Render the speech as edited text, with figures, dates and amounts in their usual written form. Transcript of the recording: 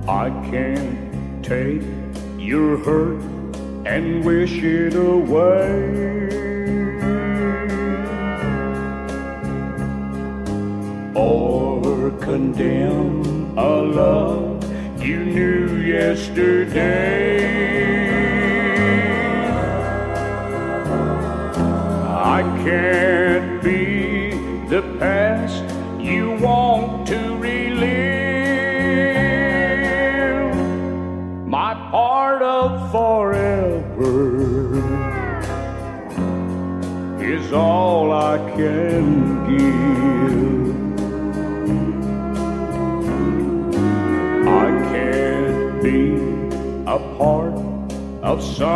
I can't take your hurt and wish it away, or condemn a love you knew yesterday. I can't be the past you want to relive. My part of forever is all I can give. I can't be a part of some